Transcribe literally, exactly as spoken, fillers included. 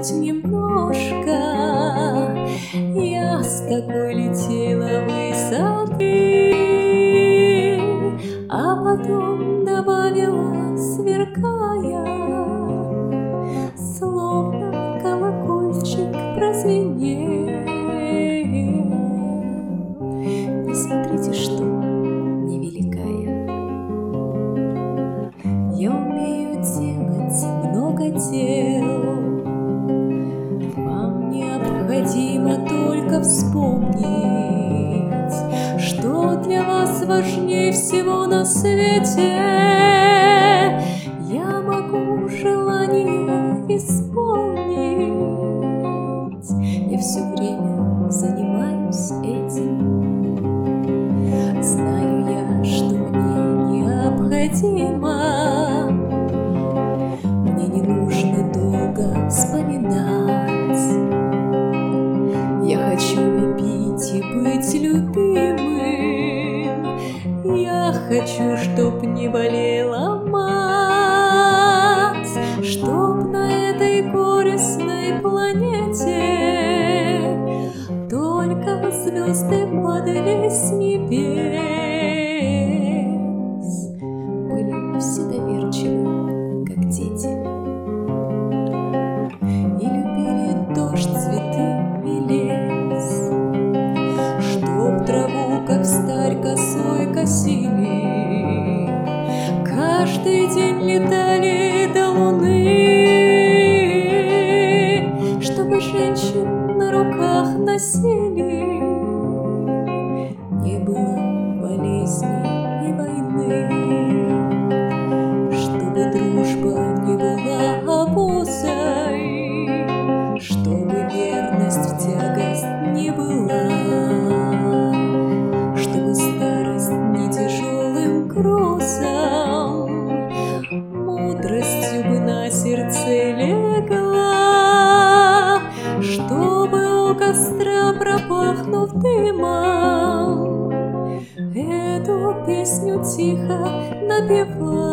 хоть немножко. Я с тобой летела высоты, а потом добавила, сверкая, словно колокольчик прозвенел. Не смотрите, что невеликая. Я умею делать много дел. Вам необходимо только вспомнить, что для вас важнее всего на свете. Я могу желание исполнить. Я все время занимаюсь этим. Знаю я, что мне необходимо. Мне не нужно долго вспоминать. Я хочу любить и быть любимым. Я хочу, чтоб не болела мать, чтоб на этой горестной планете только звезды падали с небес. Были все доверчивы, как дети, и любили дождь, цветы и лес, чтоб траву, как встарь, косой косили, каждый день летали до луны, чтобы женщин на руках носили. Не было болезней и войны, чтобы дружба не была обузой, чтобы верность в тягость не была, чтобы старость не тяжелым грузом, мудростью бы на сердце легла, чтобы у костра, пропахнув дымом, эту песню тихо напевать.